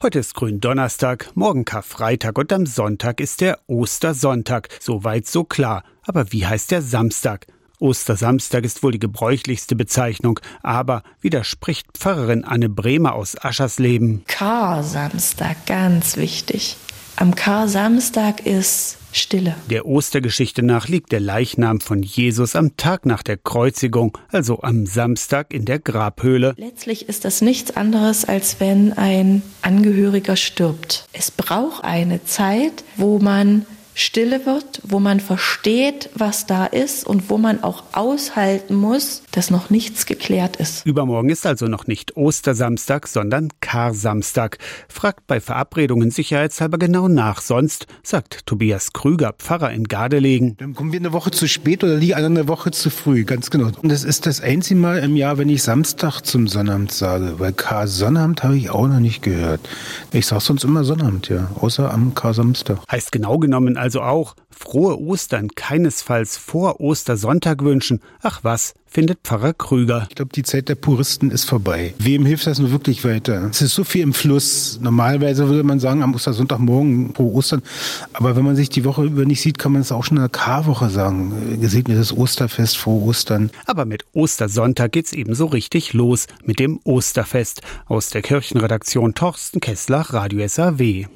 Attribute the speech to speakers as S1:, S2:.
S1: Heute ist Gründonnerstag, morgen Karfreitag und am Sonntag ist der Ostersonntag. Soweit so klar. Aber wie heißt der Samstag? Ostersamstag ist wohl die gebräuchlichste Bezeichnung, aber widerspricht Pfarrerin Anne Bremer aus Aschersleben.
S2: Karsamstag, ganz wichtig. Am Karsamstag ist Stille.
S1: Der Ostergeschichte nach liegt der Leichnam von Jesus am Tag nach der Kreuzigung, also am Samstag in der Grabhöhle.
S2: Letztlich ist das nichts anderes, als wenn ein Angehöriger stirbt. Es braucht eine Zeit, wo man stille wird, wo man versteht, was da ist und wo man auch aushalten muss, dass noch nichts geklärt ist.
S1: Übermorgen ist also noch nicht Ostersamstag, sondern Karsamstag. Fragt bei Verabredungen sicherheitshalber genau nach. Sonst, sagt Tobias Krüger, Pfarrer in Gardelegen.
S3: Dann kommen wir eine Woche zu spät oder liegen eine Woche zu früh, ganz genau. Und das ist das einzige Mal im Jahr, wenn ich Samstag zum Sonnabend sage, weil Kar-Sonnabend habe ich auch noch nicht gehört. Ich sage sonst immer Sonnabend, ja, außer am Kar-Samstag.
S1: Heißt genau genommen also auch, frohe Ostern keinesfalls vor Ostersonntag wünschen. Ach was, findet Pfarrer Krüger.
S3: Ich glaube, die Zeit der Puristen ist vorbei. Wem hilft das nur wirklich weiter? Es ist so viel im Fluss. Normalerweise würde man sagen, am Ostersonntagmorgen frohe Ostern. Aber wenn man sich die Woche über nicht sieht, kann man es auch schon in der Karwoche sagen. Gesegnetes Osterfest, frohe Ostern.
S1: Aber mit Ostersonntag geht's eben so richtig los mit dem Osterfest. Aus der Kirchenredaktion Torsten Kessler, Radio SAW.